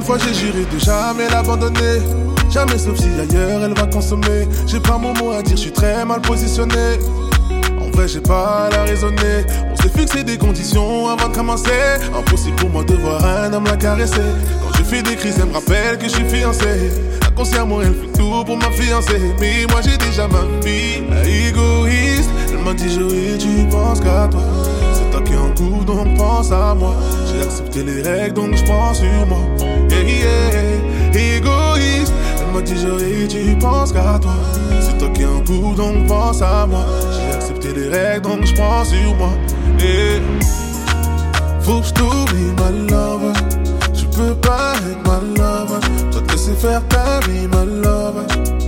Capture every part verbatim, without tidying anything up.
une fois j'ai juré de jamais l'abandonner. Jamais sauf si ailleurs elle va consommer. J'ai pas mon mot à dire, je suis très mal positionné. En vrai j'ai pas à la raisonner. On s'est fixé des conditions avant de commencer. Impossible pour moi de voir un homme la caresser. Quand je fais des crises elle me rappelle que je suis fiancé. Inconsciemment elle fait tout pour ma fiancée. Mais moi j'ai déjà ma vie, égoïste. Elle m'a dit Joey tu penses qu'à toi. C'est toi qui es en couple donc pense à moi. J'ai accepté les règles donc je prends sur moi. Yeah, yeah, égoïste. Elle m'a dit Joey tu penses qu'à toi. C'est toi qui es en couple donc pense à moi. J'ai accepté les règles donc je prends sur moi. Yeah. Faut que je t'oublie ma love. Je peux pas être ma love. Dois te laisser faire ta vie ma love.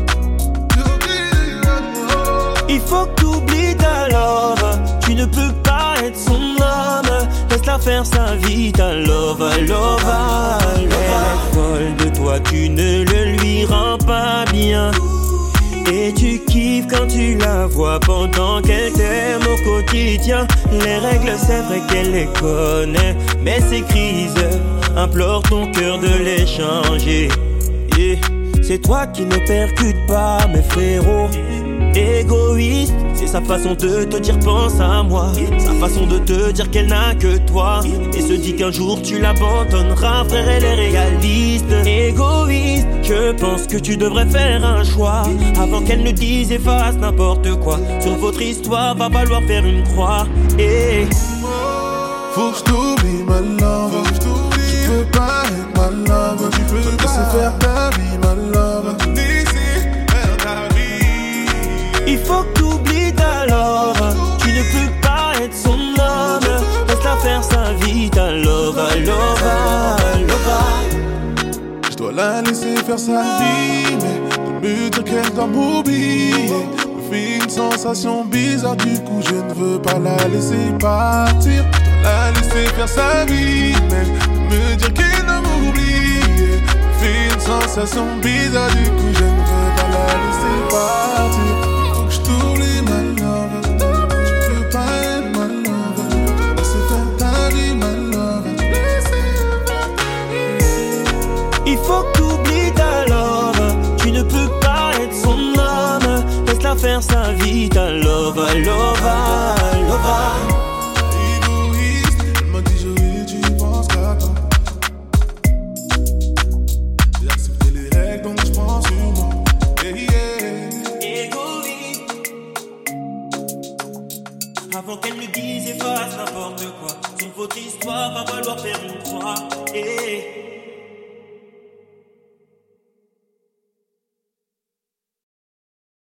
Il faut que t'oublies ta love. Tu ne peux pas être son homme. Laisse-la faire sa vie, ta love, love, elle est folle de toi, tu ne le lui rends pas bien. Et tu kiffes quand tu la vois pendant qu'elle t'aime au quotidien. Les règles c'est vrai qu'elle les connaît, mais ces crises implorent ton cœur de les changer. Yeah. C'est toi qui ne percute pas mes frérots. Égoïste, c'est sa façon de te dire pense à moi. Sa façon de te dire qu'elle n'a que toi. Et se dit qu'un jour tu l'abandonneras. Frère, elle est réaliste. Égoïste, je pense que tu devrais faire un choix avant qu'elle ne dise et fasse n'importe quoi. Sur votre histoire va falloir faire une croix. Et faut que je t'oublie ma love. Je peux pas être ma love. Tu peux te laisser faire ta vie ma love. Il faut que t'oublies ta love. Tu ne peux pas être son homme. Laisse-la faire sa vie, ta love, love, love. Je dois la laisser faire sa vie, mais de me dire qu'elle doit m'oublier me fait une sensation bizarre. Du coup je ne veux pas la laisser partir. Je dois la laisser faire sa vie, mais de me dire qu'elle doit m'oublier me fait une sensation bizarre. Du coup je ne veux pas la laisser partir. J't'oublie ma love. Tu peux pas être ma love. Laissez faire ta vie ma love. Il faut que t'oublies ta love. Tu ne peux pas être son homme. Laisse-la faire sa vie, ta love, love, love. Égoïste, elle m'a dit Joey tu penses qu'à toi. J'ai accepté les règles donc je prends sur moi. Yeah, yeah. Avant qu'elle ne dise et fasse n'importe quoi. Sur votre histoire va falloir faire une croix. Et